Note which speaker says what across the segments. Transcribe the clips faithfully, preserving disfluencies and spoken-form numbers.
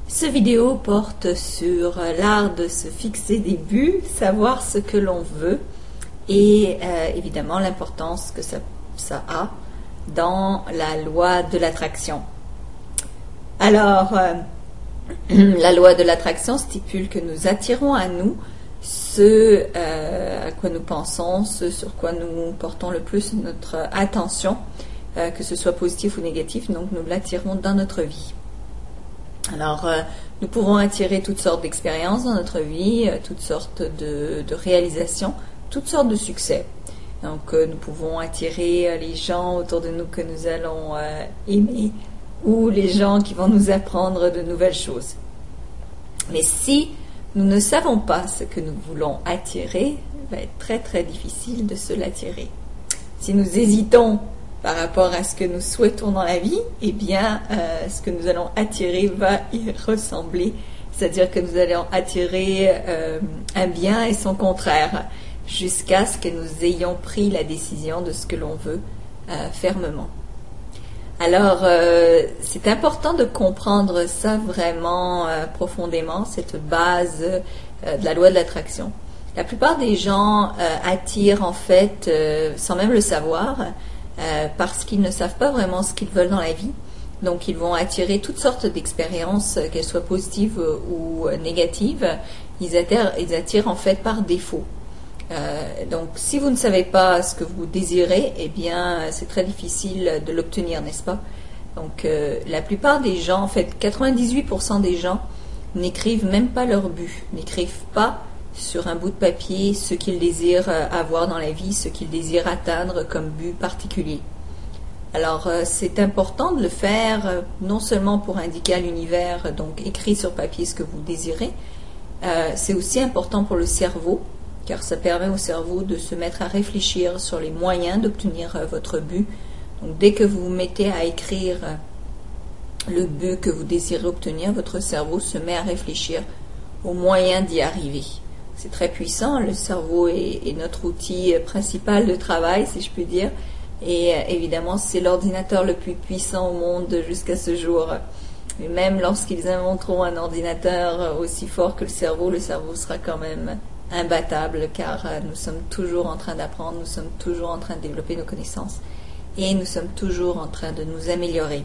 Speaker 1: Cette vidéo porte sur l'art de se fixer des buts, savoir ce que l'on veut et euh, évidemment l'importance que ça, ça a dans la loi de l'attraction. Alors, euh, la loi de l'attraction stipule que nous attirons à nous ce euh, à quoi nous pensons, ce sur quoi nous portons le plus notre attention, euh, que ce soit positif ou négatif, donc nous l'attirons dans notre vie. Alors, euh, nous pouvons attirer toutes sortes d'expériences dans notre vie, euh, toutes sortes de, de réalisations, toutes sortes de succès. Donc, euh, nous pouvons attirer euh, les gens autour de nous que nous allons euh, aimer ou les gens qui vont nous apprendre de nouvelles choses. Mais si nous ne savons pas ce que nous voulons attirer, il va être très très difficile de se l'attirer. Si nous hésitons par rapport à ce que nous souhaitons dans la vie, eh bien, euh, ce que nous allons attirer va y ressembler. C'est-à-dire que nous allons attirer euh, un bien et son contraire, jusqu'à ce que nous ayons pris la décision de ce que l'on veut euh, fermement. Alors, euh, c'est important de comprendre ça vraiment euh, profondément, cette base euh, de la loi de l'attraction. La plupart des gens euh, attirent en fait, euh, sans même le savoir, euh, parce qu'ils ne savent pas vraiment ce qu'ils veulent dans la vie. Donc, ils vont attirer toutes sortes d'expériences, qu'elles soient positives ou négatives. Ils attirent, ils attirent en fait par défaut. Euh, donc, si vous ne savez pas ce que vous désirez, eh bien, c'est très difficile de l'obtenir, n'est-ce pas? Donc, euh, la plupart des gens, en fait, quatre-vingt-dix-huit pour cent des gens n'écrivent même pas leur but, n'écrivent pas sur un bout de papier ce qu'ils désirent avoir dans la vie, ce qu'ils désirent atteindre comme but particulier. Alors, euh, c'est important de le faire, euh, non seulement pour indiquer à l'univers, donc écrit sur papier ce que vous désirez, euh, c'est aussi important pour le cerveau, car ça permet au cerveau de se mettre à réfléchir sur les moyens d'obtenir euh, votre but. Donc, dès que vous vous mettez à écrire euh, le but que vous désirez obtenir, votre cerveau se met à réfléchir aux moyens d'y arriver. C'est très puissant, le cerveau est, est notre outil principal de travail, si je puis dire, et euh, évidemment, c'est l'ordinateur le plus puissant au monde jusqu'à ce jour. Mais même lorsqu'ils inventeront un ordinateur aussi fort que le cerveau, le cerveau sera quand même imbattable, car nous sommes toujours en train d'apprendre, nous sommes toujours en train de développer nos connaissances et nous sommes toujours en train de nous améliorer.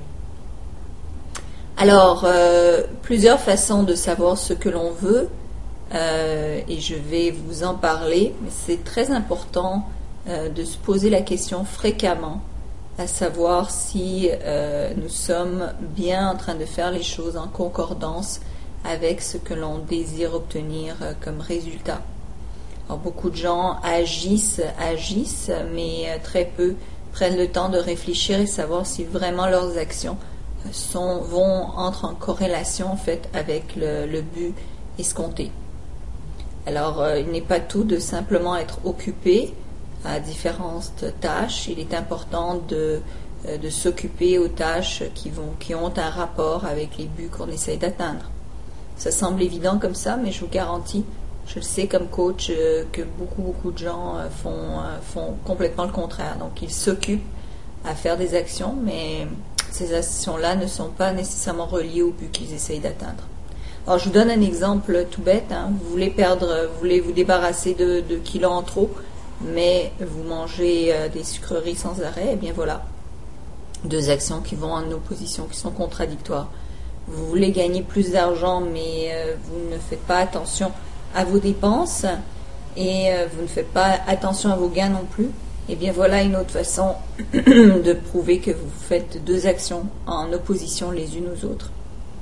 Speaker 1: Alors, euh, plusieurs façons de savoir ce que l'on veut, euh, et je vais vous en parler, mais c'est très important euh, de se poser la question fréquemment, à savoir si euh, nous sommes bien en train de faire les choses en concordance avec ce que l'on désire obtenir euh, comme résultat. Alors, beaucoup de gens agissent, agissent, mais euh, très peu prennent le temps de réfléchir et savoir si vraiment leurs actions sont, vont entrent en corrélation en fait avec le, le but escompté. Alors, euh, il n'est pas tout de simplement être occupé à différentes tâches. Il est important de, euh, de s'occuper aux tâches qui, vont, qui ont un rapport avec les buts qu'on essaye d'atteindre. Ça semble évident comme ça, mais je vous garantis, je le sais comme coach, euh, que beaucoup, beaucoup de gens euh, font, euh, font complètement le contraire. Donc, ils s'occupent à faire des actions, mais ces actions-là ne sont pas nécessairement reliées au but qu'ils essayent d'atteindre. Alors, je vous donne un exemple tout bête. Hein. Vous voulez perdre, vous voulez vous débarrasser de, de kilos en trop, mais vous mangez euh, des sucreries sans arrêt, et bien voilà. Deux actions qui vont en opposition, qui sont contradictoires. Vous voulez gagner plus d'argent, mais euh, vous ne faites pas attention à vos dépenses et euh, vous ne faites pas attention à vos gains non plus. Et bien voilà une autre façon de prouver que vous faites deux actions en opposition les unes aux autres.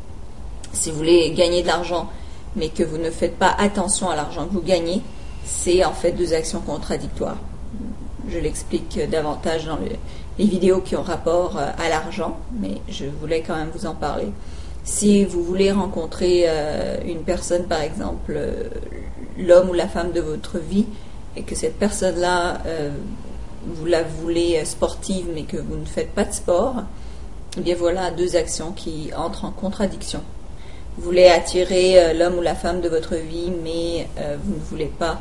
Speaker 1: Si vous voulez gagner de l'argent, mais que vous ne faites pas attention à l'argent que vous gagnez, c'est en fait deux actions contradictoires. Je l'explique davantage dans le, les vidéos qui ont rapport à l'argent, mais je voulais quand même vous en parler. Si vous voulez rencontrer euh, une personne, par exemple, euh, l'homme ou la femme de votre vie, et que cette personne-là, euh, vous la voulez sportive, mais que vous ne faites pas de sport, eh bien voilà deux actions qui entrent en contradiction. Vous voulez attirer euh, l'homme ou la femme de votre vie, mais euh, vous ne voulez pas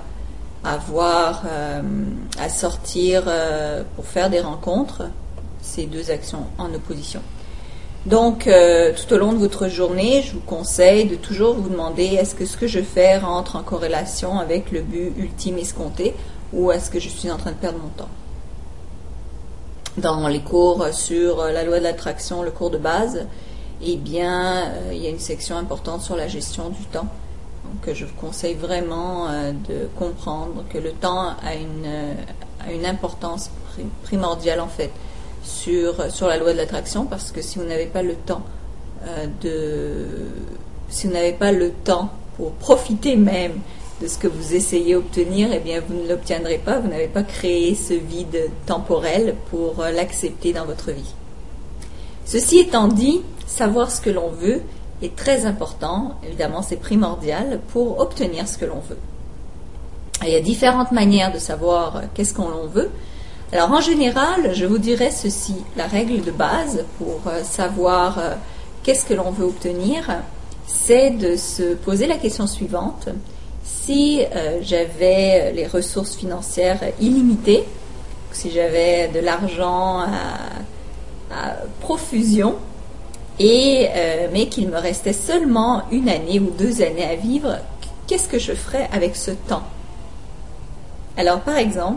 Speaker 1: avoir euh, à sortir euh, pour faire des rencontres, ces deux actions en opposition. Donc, euh, tout au long de votre journée, je vous conseille de toujours vous demander est-ce que ce que je fais rentre en corrélation avec le but ultime escompté ou est-ce que je suis en train de perdre mon temps. Dans les cours sur la loi de l'attraction, le cours de base, eh bien, euh, il y a une section importante sur la gestion du temps. Donc, je vous conseille vraiment euh, de comprendre que le temps a une, euh, a une importance primordiale en fait. Sur, sur la loi de l'attraction, parce que si vous n'avez pas le temps euh, de si vous n'avez pas le temps pour profiter même de ce que vous essayez d'obtenir, eh bien vous ne l'obtiendrez pas, vous n'avez pas créé ce vide temporel pour euh, l'accepter dans votre vie. Ceci étant dit, savoir ce que l'on veut est très important, évidemment c'est primordial pour obtenir ce que l'on veut. Il y a différentes manières de savoir qu'est-ce qu'on veut. Alors en général, je vous dirais ceci, la règle de base pour euh, savoir euh, qu'est-ce que l'on veut obtenir, c'est de se poser la question suivante. Si euh, j'avais les ressources financières illimitées, si j'avais de l'argent à, à profusion, et, euh, mais qu'il me restait seulement une année ou deux années à vivre, qu'est-ce que je ferais avec ce temps? Alors par exemple,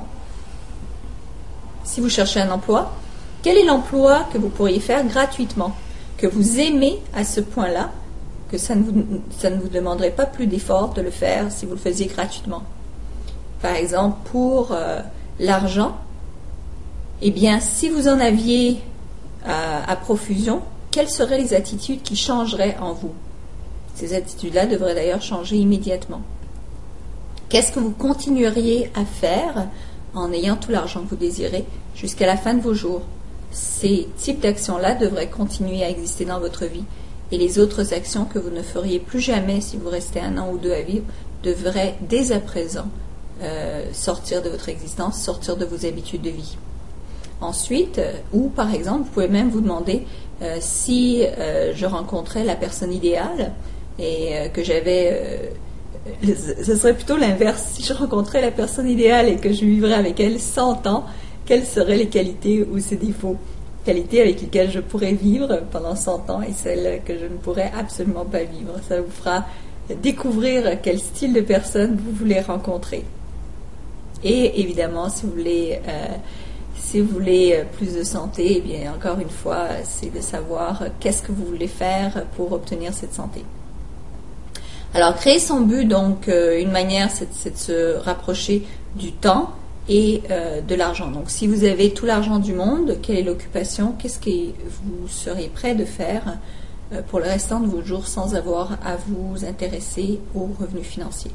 Speaker 1: si vous cherchez un emploi, quel est l'emploi que vous pourriez faire gratuitement, que vous aimez à ce point-là, que ça ne vous, ça ne vous demanderait pas plus d'effort de le faire si vous le faisiez gratuitement. Par exemple, pour euh, l'argent, eh bien, si vous en aviez à, à profusion, quelles seraient les attitudes qui changeraient en vous? Ces attitudes-là devraient d'ailleurs changer immédiatement. Qu'est-ce que vous continueriez à faire en ayant tout l'argent que vous désirez jusqu'à la fin de vos jours? Ces types d'actions-là devraient continuer à exister dans votre vie et les autres actions que vous ne feriez plus jamais si vous restez un an ou deux à vivre devraient dès à présent euh, sortir de votre existence, sortir de vos habitudes de vie. Ensuite, euh, ou par exemple, vous pouvez même vous demander euh, si euh, je rencontrais la personne idéale et euh, que j'avais... Euh, ce serait plutôt l'inverse. Si je rencontrais la personne idéale et que je vivrais avec elle cent ans, quelles seraient les qualités ou ses défauts? Qualités avec lesquelles je pourrais vivre pendant cent ans et celles que je ne pourrais absolument pas vivre. Ça vous fera découvrir quel style de personne vous voulez rencontrer. Et évidemment, si vous voulez, euh, si vous voulez plus de santé, eh bien, encore une fois, c'est de savoir qu'est-ce que vous voulez faire pour obtenir cette santé. Alors, créer son but, donc, euh, une manière, c'est, c'est de se rapprocher du temps et euh, de l'argent. Donc, si vous avez tout l'argent du monde, quelle est l'occupation? Qu'est-ce que vous serez prêt de faire euh, pour le restant de vos jours sans avoir à vous intéresser aux revenus financiers?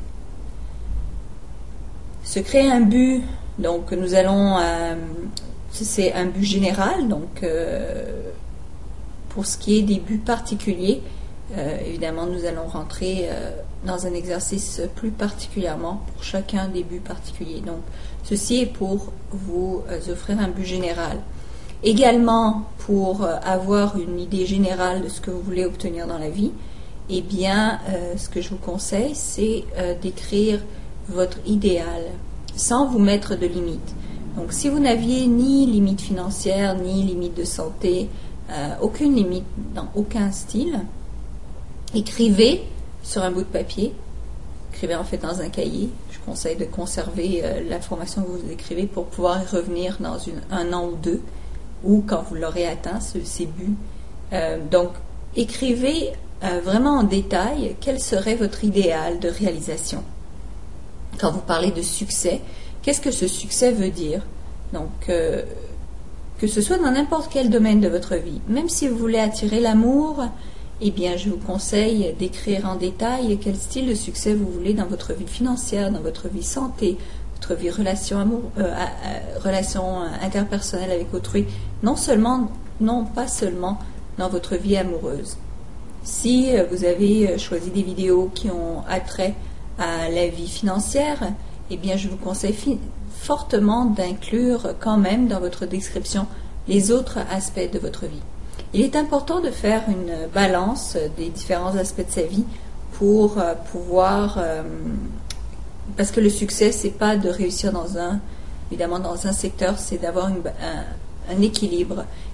Speaker 1: Se créer un but, donc, nous allons... Euh, c'est un but général, donc, euh, pour ce qui est des buts particuliers, Euh, évidemment, nous allons rentrer euh, dans un exercice plus particulièrement pour chacun des buts particuliers. Donc, ceci est pour vous euh, offrir un but général. Également, pour euh, avoir une idée générale de ce que vous voulez obtenir dans la vie, eh bien, euh, ce que je vous conseille, c'est euh, d'écrire votre idéal sans vous mettre de limites. Donc, si vous n'aviez ni limite financière, ni limite de santé, euh, aucune limite dans aucun style, écrivez sur un bout de papier, écrivez en fait dans un cahier. Je conseille de conserver euh, l'information que vous écrivez pour pouvoir y revenir dans une, un an ou deux, ou quand vous l'aurez atteint, ce, ces buts. Euh, donc, écrivez euh, vraiment en détail quel serait votre idéal de réalisation. Quand vous parlez de succès, qu'est-ce que ce succès veut dire? Donc, euh, que ce soit dans n'importe quel domaine de votre vie, même si vous voulez attirer l'amour, eh bien, je vous conseille d'écrire en détail quel style de succès vous voulez dans votre vie financière, dans votre vie santé, votre vie relation, amour, euh, euh, relation interpersonnelle avec autrui, non seulement, non pas seulement dans votre vie amoureuse. Si euh, vous avez choisi des vidéos qui ont attrait à la vie financière, eh bien, je vous conseille fi- fortement d'inclure quand même dans votre description les autres aspects de votre vie. Il est important de faire une balance des différents aspects de sa vie pour euh, pouvoir, euh, parce que le succès, c'est pas de réussir dans un, évidemment dans un secteur, c'est d'avoir une, un, un équilibre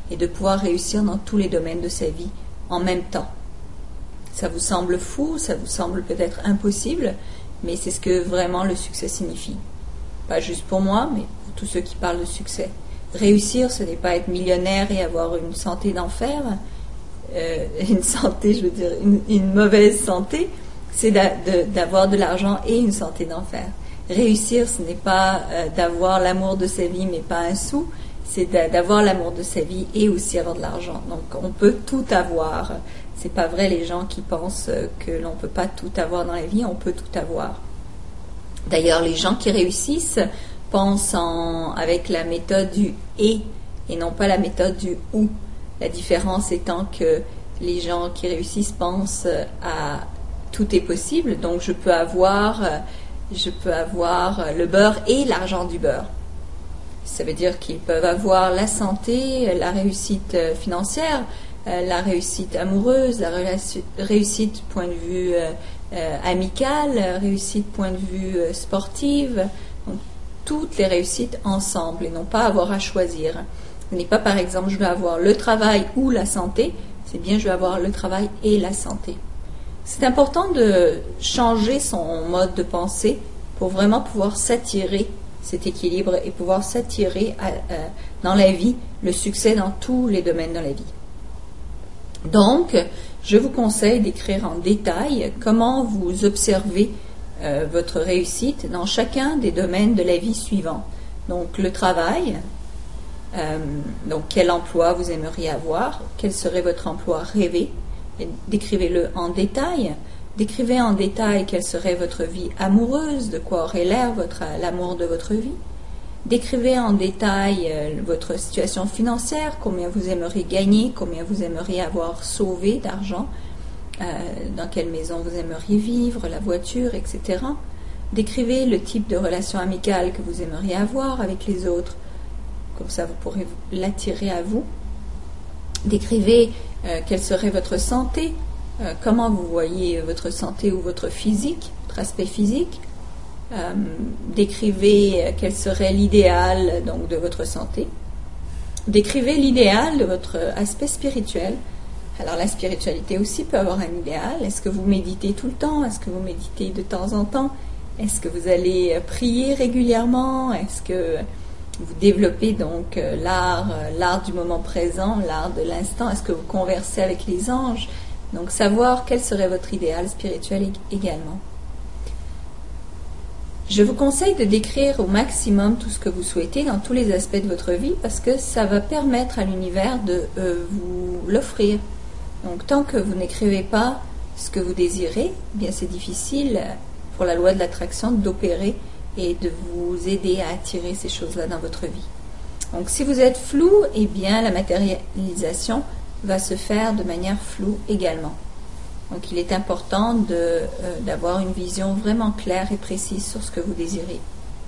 Speaker 1: et de pouvoir réussir dans tous les domaines de sa vie en même temps. Ça vous semble fou, ça vous semble peut-être impossible, mais c'est ce que vraiment le succès signifie. Pas juste pour moi, mais pour tous ceux qui parlent de succès. Réussir, ce n'est pas être millionnaire et avoir une santé d'enfer, euh, une santé, je veux dire, une, une mauvaise santé, c'est d'avoir de l'argent et une santé d'enfer. Réussir, ce n'est pas euh, d'avoir l'amour de sa vie, mais pas un sou, c'est d'avoir l'amour de sa vie et aussi avoir de l'argent. Donc, on peut tout avoir. C'est pas vrai les gens qui pensent que l'on peut pas tout avoir dans la vie, on peut tout avoir. D'ailleurs, les gens qui réussissent pensent en, avec la méthode du et et non pas la méthode du ou. La différence étant que les gens qui réussissent pensent à tout est possible, donc je peux avoir, je peux avoir le beurre et l'argent du beurre. Ça veut dire qu'ils peuvent avoir la santé, la réussite financière, la réussite amoureuse, la réussite point de vue euh, amical, réussite point de vue euh, sportive, donc, toutes les réussites ensemble et non pas avoir à choisir. Ce n'est pas par exemple je vais avoir le travail ou la santé, c'est bien je vais avoir le travail et la santé. C'est important de changer son mode de pensée pour vraiment pouvoir s'attirer cet équilibre et pouvoir s'attirer euh, dans la vie le succès dans tous les domaines de la vie. Donc, je vous conseille d'écrire en détail comment vous observez euh, votre réussite dans chacun des domaines de la vie suivants. Donc, le travail, euh, donc quel emploi vous aimeriez avoir, quel serait votre emploi rêvé, décrivez-le en détail. Décrivez en détail quelle serait votre vie amoureuse, de quoi aurait l'air votre, l'amour de votre vie. Décrivez en détail euh, votre situation financière, combien vous aimeriez gagner, combien vous aimeriez avoir sauvé d'argent, euh, dans quelle maison vous aimeriez vivre, la voiture, et cetera. Décrivez le type de relation amicale que vous aimeriez avoir avec les autres, comme ça vous pourrez l'attirer à vous. Décrivez euh, quelle serait votre santé, euh, comment vous voyez votre santé ou votre physique, votre aspect physique. Euh, décrivez quel serait l'idéal donc de votre santé. Décrivez l'idéal de votre aspect spirituel. Alors la spiritualité aussi peut avoir un idéal. Est-ce que vous méditez tout le temps? Est-ce que vous méditez de temps en temps? Est-ce que vous allez prier régulièrement? Est-ce que vous développez donc l'art, l'art du moment présent, l'art de l'instant? Est-ce que vous conversez avec les anges? Donc savoir quel serait votre idéal spirituel également. Je vous conseille de décrire au maximum tout ce que vous souhaitez dans tous les aspects de votre vie parce que ça va permettre à l'univers de euh, vous l'offrir. Donc tant que vous n'écrivez pas ce que vous désirez, eh bien c'est difficile pour la loi de l'attraction d'opérer et de vous aider à attirer ces choses-là dans votre vie. Donc si vous êtes flou, eh bien la matérialisation va se faire de manière floue également. Donc il est important de, euh, d'avoir une vision vraiment claire et précise sur ce que vous désirez.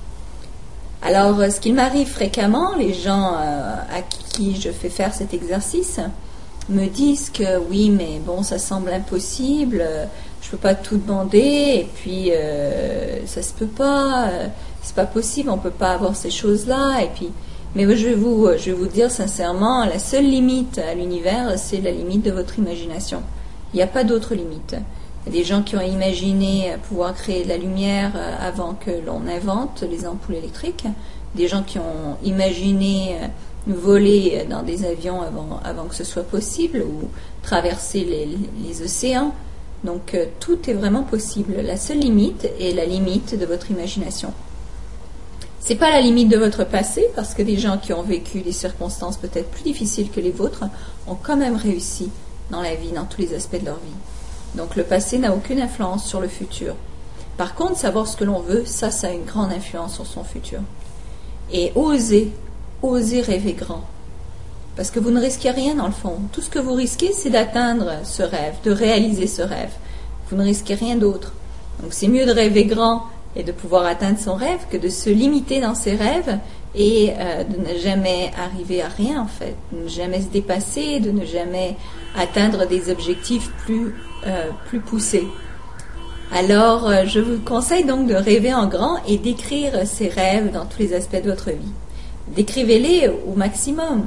Speaker 1: Alors ce qu'il m'arrive fréquemment, les gens euh, à qui je fais faire cet exercice me disent que oui mais bon ça semble impossible, euh, je ne peux pas tout demander et puis euh, ça se peut pas, euh, c'est pas possible, on ne peut pas avoir ces choses-là et puis mais je vais vous, je vais vous dire sincèrement, la seule limite à l'univers c'est la limite de votre imagination. Il n'y a pas d'autre limite. Il y a des gens qui ont imaginé pouvoir créer de la lumière avant que l'on invente les ampoules électriques. Des gens qui ont imaginé voler dans des avions avant, avant que ce soit possible ou traverser les, les océans. Donc tout est vraiment possible. La seule limite est la limite de votre imagination. C'est pas la limite de votre passé parce que des gens qui ont vécu des circonstances peut-être plus difficiles que les vôtres ont quand même réussi dans la vie, dans tous les aspects de leur vie. Donc le passé n'a aucune influence sur le futur. Par contre, savoir ce que l'on veut, ça, ça a une grande influence sur son futur. Et oser, oser rêver grand. Parce que vous ne risquez rien dans le fond. Tout ce que vous risquez, c'est d'atteindre ce rêve, de réaliser ce rêve. Vous ne risquez rien d'autre. Donc c'est mieux de rêver grand et de pouvoir atteindre son rêve que de se limiter dans ses rêves et euh, de ne jamais arriver à rien en fait, de ne jamais se dépasser, de ne jamais atteindre des objectifs plus, euh, plus poussés. Alors euh, je vous conseille donc de rêver en grand et d'écrire ces rêves dans tous les aspects de votre vie. Décrivez-les au maximum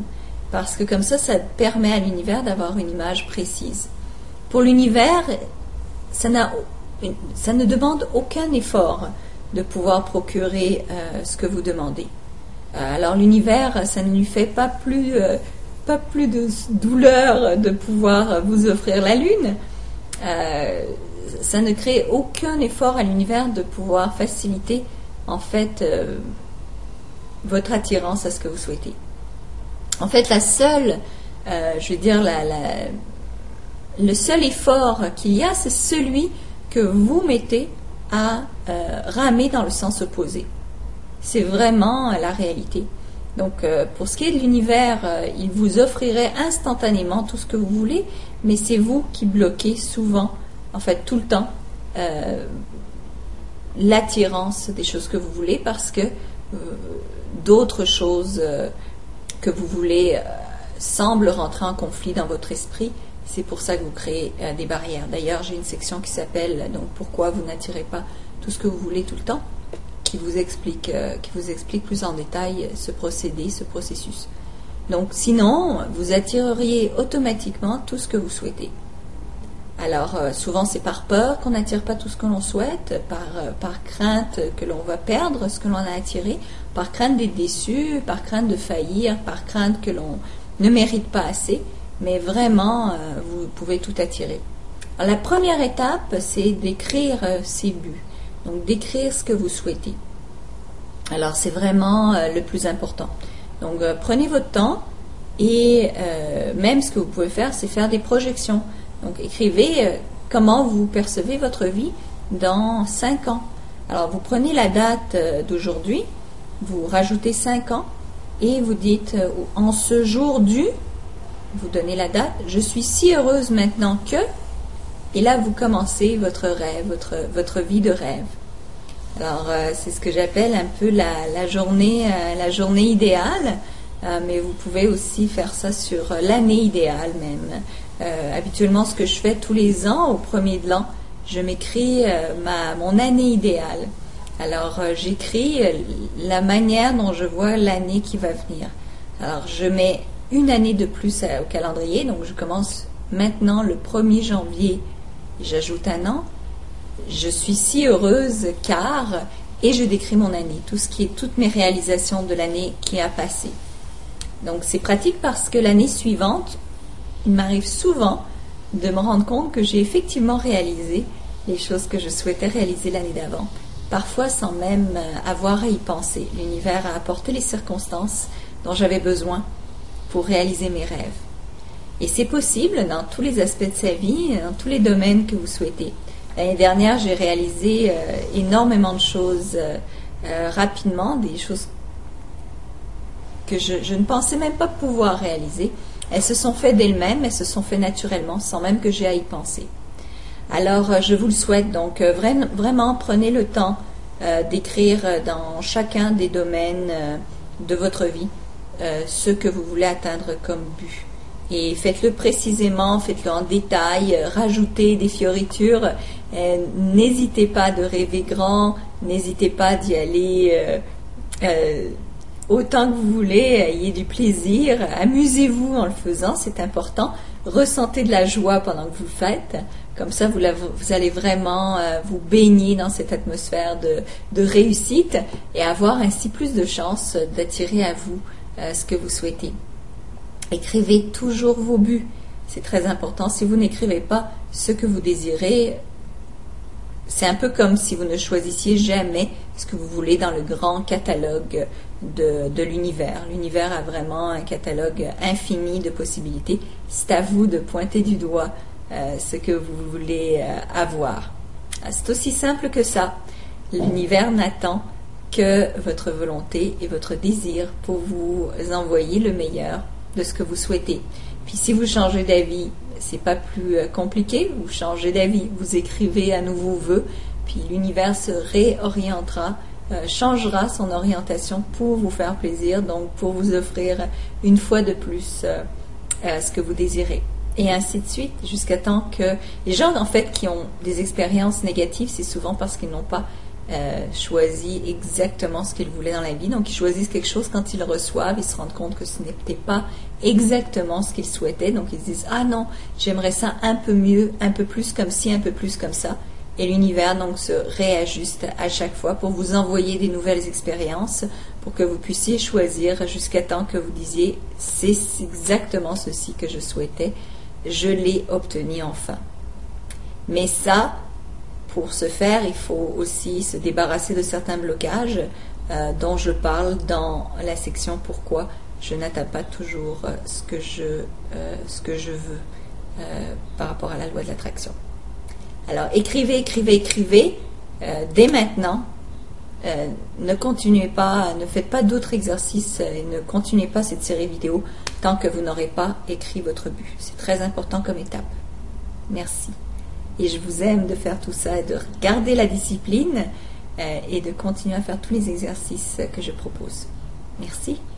Speaker 1: parce que comme ça, ça permet à l'univers d'avoir une image précise. Pour l'univers, ça, n'a, ça ne demande aucun effort de pouvoir procurer euh, ce que vous demandez. Euh, alors l'univers, ça ne lui fait pas plus, euh, pas plus de douleur de pouvoir vous offrir la lune. Euh, ça ne crée aucun effort à l'univers de pouvoir faciliter en fait euh, votre attirance à ce que vous souhaitez. En fait, la seule, euh, je veux dire, la, la, le seul effort qu'il y a, c'est celui que vous mettez à euh, ramer dans le sens opposé. C'est vraiment euh, la réalité. Donc, euh, pour ce qui est de l'univers, euh, il vous offrirait instantanément tout ce que vous voulez, mais c'est vous qui bloquez souvent, en fait tout le temps, euh, l'attirance des choses que vous voulez parce que euh, d'autres choses euh, que vous voulez euh, semblent rentrer en conflit dans votre esprit. C'est pour ça que vous créez euh, des barrières. D'ailleurs, j'ai une section qui s'appelle donc pourquoi vous n'attirez pas tout ce que vous voulez tout le temps, qui vous explique, euh, qui vous explique plus en détail ce procédé, ce processus. Donc, sinon, vous attireriez automatiquement tout ce que vous souhaitez. Alors, euh, souvent, c'est par peur qu'on n'attire pas tout ce que l'on souhaite, par, euh, par crainte que l'on va perdre ce que l'on a attiré, par crainte d'être déçu, par crainte de faillir, par crainte que l'on ne mérite pas assez. Mais vraiment, euh, vous pouvez tout attirer. Alors, la première étape, c'est d'écrire euh, ses buts. Donc, d'écrire ce que vous souhaitez. Alors, c'est vraiment euh, le plus important. Donc, euh, prenez votre temps et euh, même ce que vous pouvez faire, c'est faire des projections. Donc, écrivez euh, comment vous percevez votre vie dans cinq ans. Alors, vous prenez la date euh, d'aujourd'hui, vous rajoutez cinq ans et vous dites euh, en ce jour du, vous donnez la date, je suis si heureuse maintenant que, et là, vous commencez votre rêve, votre, votre vie de rêve. Alors, euh, c'est ce que j'appelle un peu la, la, journée, euh, la journée idéale, euh, mais vous pouvez aussi faire ça sur euh, l'année idéale même. Euh, habituellement, ce que je fais tous les ans, au premier de l'an, je m'écris euh, ma, mon année idéale. Alors, euh, j'écris euh, la manière dont je vois l'année qui va venir. Alors, je mets une année de plus à, au calendrier, donc je commence maintenant le premier janvier, j'ajoute un an. Je suis si heureuse car, et je décris mon année, tout ce qui est toutes mes réalisations de l'année qui a passé. Donc c'est pratique parce que l'année suivante, il m'arrive souvent de me rendre compte que j'ai effectivement réalisé les choses que je souhaitais réaliser l'année d'avant. Parfois sans même avoir à y penser. L'univers a apporté les circonstances dont j'avais besoin pour réaliser mes rêves. Et c'est possible dans tous les aspects de sa vie, dans tous les domaines que vous souhaitez. L'année dernière, j'ai réalisé euh, énormément de choses euh, euh, rapidement, des choses que je, je ne pensais même pas pouvoir réaliser. Elles se sont faites d'elles-mêmes, elles se sont faites naturellement, sans même que j'ai à y penser. Alors, euh, je vous le souhaite. Donc, euh, vra- vraiment, prenez le temps euh, d'écrire dans chacun des domaines euh, de votre vie euh, ce que vous voulez atteindre comme but. Et faites-le précisément, faites-le en détail, euh, rajoutez des fioritures. Euh, n'hésitez pas de rêver grand, n'hésitez pas d'y aller euh, euh, autant que vous voulez, ayez du plaisir, amusez-vous en le faisant, c'est important. Ressentez de la joie pendant que vous le faites, comme ça vous, la, vous allez vraiment euh, vous baigner dans cette atmosphère de, de réussite et avoir ainsi plus de chances d'attirer à vous euh, ce que vous souhaitez. Écrivez toujours vos buts, c'est très important. Si vous n'écrivez pas ce que vous désirez, c'est un peu comme si vous ne choisissiez jamais ce que vous voulez dans le grand catalogue de, de l'univers. L'univers a vraiment un catalogue infini de possibilités. C'est à vous de pointer du doigt euh, ce que vous voulez euh, avoir. C'est aussi simple que ça. L'univers n'attend que votre volonté et votre désir pour vous envoyer le meilleur de ce que vous souhaitez. Puis si vous changez d'avis, c'est pas plus compliqué, vous changez d'avis, vous écrivez à nouveau vœux, puis l'univers se réorientera, euh, changera son orientation pour vous faire plaisir, donc pour vous offrir une fois de plus euh, euh, ce que vous désirez. Et ainsi de suite, jusqu'à temps que les gens en fait qui ont des expériences négatives, c'est souvent parce qu'ils n'ont pas euh, choisi exactement ce qu'ils voulaient dans la vie. Donc ils choisissent quelque chose, quand ils le reçoivent, ils se rendent compte que ce n'était pas exactement ce qu'ils souhaitaient. Donc ils se disent, ah non, j'aimerais ça un peu mieux, un peu plus comme ci, un peu plus comme ça. Et l'univers donc se réajuste à chaque fois pour vous envoyer des nouvelles expériences, pour que vous puissiez choisir jusqu'à temps que vous disiez, c'est exactement ceci que je souhaitais, je l'ai obtenu enfin. Mais ça, pour ce faire, il faut aussi se débarrasser de certains blocages euh, dont je parle dans la section pourquoi je n'atteins pas toujours euh, ce que je, euh, ce que je veux euh, par rapport à la loi de l'attraction. Alors écrivez, écrivez, écrivez euh, dès maintenant. Euh, ne continuez pas, ne faites pas d'autres exercices et ne continuez pas cette série vidéo tant que vous n'aurez pas écrit votre but. C'est très important comme étape. Merci. Et je vous aime de faire tout ça et de garder la discipline euh, et de continuer à faire tous les exercices que je propose. Merci.